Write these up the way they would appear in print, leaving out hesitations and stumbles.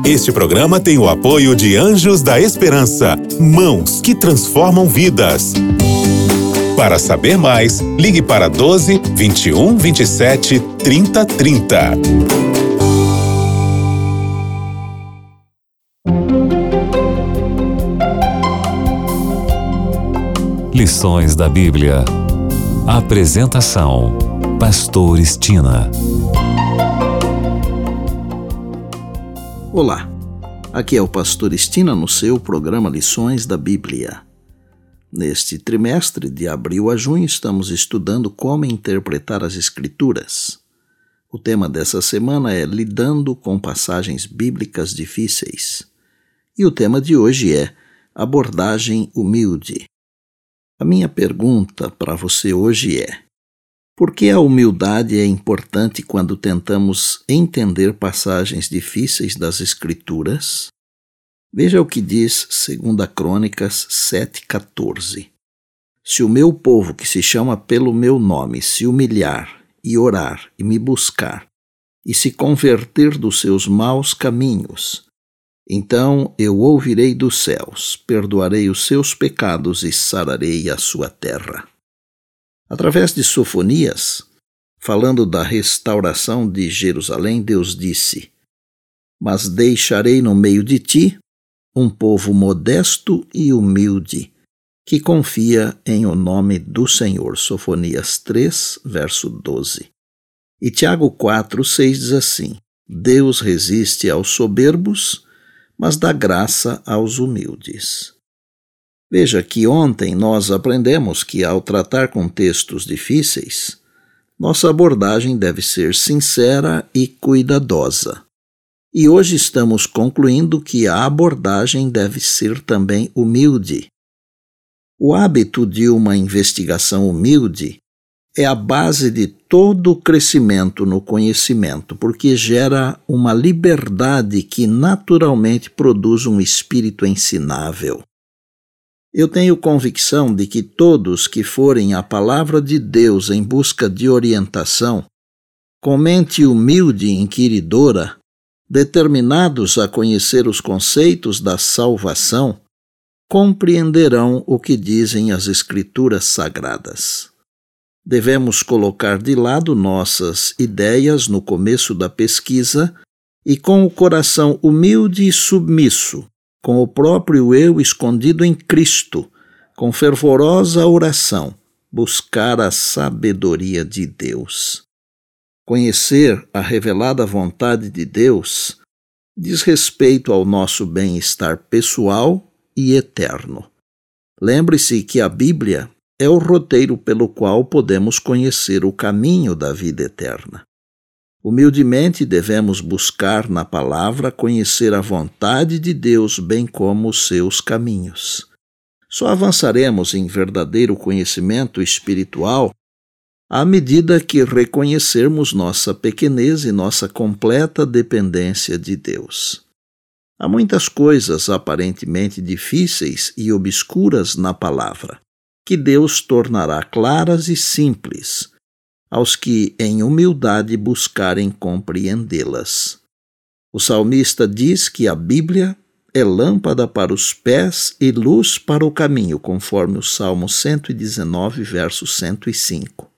Este programa tem o apoio de Anjos da Esperança, mãos que transformam vidas. Para saber mais, ligue para 12 21 27 30 30. Lições da Bíblia. Apresentação: Pastor Estina. Olá, aqui é o Pastor Estina no seu programa Lições da Bíblia. Neste trimestre, de abril a junho, estamos estudando como interpretar as Escrituras. O tema dessa semana é lidando com passagens bíblicas difíceis. E o tema de hoje é abordagem humilde. A minha pergunta para você hoje é: por que a humildade é importante quando tentamos entender passagens difíceis das Escrituras? Veja o que diz 2 Crônicas 7,14. Se o meu povo, que se chama pelo meu nome, se humilhar e orar e me buscar, e se converter dos seus maus caminhos, então eu ouvirei dos céus, perdoarei os seus pecados e sararei a sua terra. Através de Sofonias, falando da restauração de Jerusalém, Deus disse: mas deixarei no meio de ti um povo modesto e humilde, que confia em o nome do Senhor. Sofonias 3, verso 12. E Tiago 4, 6 diz assim: Deus resiste aos soberbos, mas dá graça aos humildes. Veja que ontem nós aprendemos que, ao tratar com textos difíceis, nossa abordagem deve ser sincera e cuidadosa. E hoje estamos concluindo que a abordagem deve ser também humilde. O hábito de uma investigação humilde é a base de todo o crescimento no conhecimento, porque gera uma liberdade que naturalmente produz um espírito ensinável. Eu tenho convicção de que todos que forem à palavra de Deus em busca de orientação, com mente humilde e inquiridora, determinados a conhecer os conceitos da salvação, compreenderão o que dizem as Escrituras Sagradas. Devemos colocar de lado nossas ideias no começo da pesquisa e, com o coração humilde e submisso, com o próprio eu escondido em Cristo, com fervorosa oração, buscar a sabedoria de Deus. Conhecer a revelada vontade de Deus diz respeito ao nosso bem-estar pessoal e eterno. Lembre-se que a Bíblia é o roteiro pelo qual podemos conhecer o caminho da vida eterna. Humildemente devemos buscar na palavra conhecer a vontade de Deus, bem como os seus caminhos. Só avançaremos em verdadeiro conhecimento espiritual à medida que reconhecermos nossa pequenez e nossa completa dependência de Deus. Há muitas coisas aparentemente difíceis e obscuras na palavra, que Deus tornará claras e simples aos que, em humildade, buscarem compreendê-las. O salmista diz que a Bíblia é lâmpada para os pés e luz para o caminho, conforme o Salmo 119, verso 105.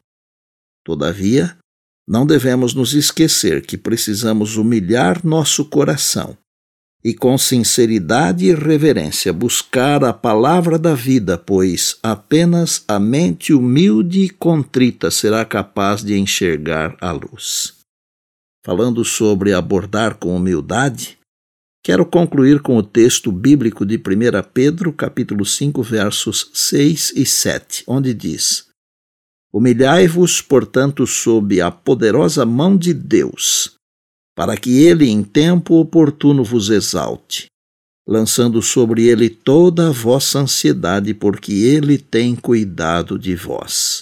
Todavia, não devemos nos esquecer que precisamos humilhar nosso coração e, com sinceridade e reverência, buscar a palavra da vida, pois apenas a mente humilde e contrita será capaz de enxergar a luz. Falando sobre abordar com humildade, quero concluir com o texto bíblico de 1 Pedro, capítulo 5, versos 6 e 7, onde diz: humilhai-vos, portanto, sob a poderosa mão de Deus, para que ele em tempo oportuno vos exalte, lançando sobre ele toda a vossa ansiedade, porque ele tem cuidado de vós.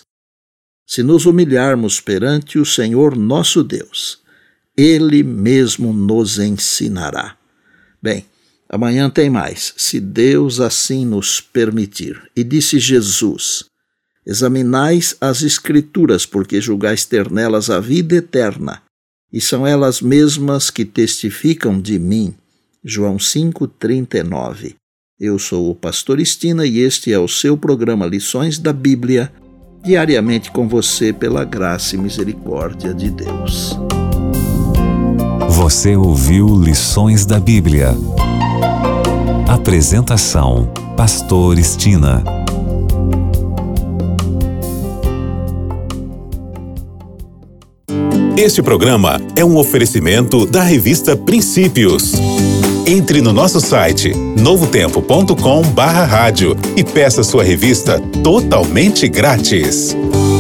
Se nos humilharmos perante o Senhor nosso Deus, ele mesmo nos ensinará. Bem, amanhã tem mais, se Deus assim nos permitir. E disse Jesus: examinais as Escrituras, porque julgais ter nelas a vida eterna, e são elas mesmas que testificam de mim. João 5,39. Eu sou o pastor Estina e este é o seu programa Lições da Bíblia, diariamente com você pela graça e misericórdia de Deus. Você ouviu Lições da Bíblia. Apresentação: Pastor Estina. Este programa é um oferecimento da revista Princípios. Entre no nosso site novotempo.com/rádio e peça sua revista totalmente grátis.